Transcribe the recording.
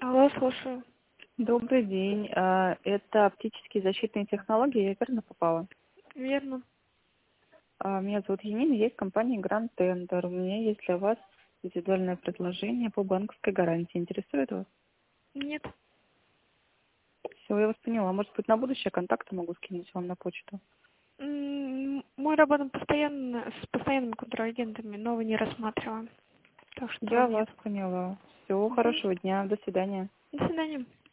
Алло, слушаю. Добрый день. Это оптические защитные технологии. Я верно попала? Верно. Меня зовут Емина, я из компании Grand Tender. У меня есть для вас индивидуальное предложение по банковской гарантии. Интересует вас? Нет. Все, я вас поняла. Может быть, на будущее контакты могу скинуть вам на почту? Мы работаем постоянно с постоянными контрагентами, но вы не рассматриваем. Так что Я нет. вас поняла. Всего Мгм. хорошего дня. До свидания. До свидания.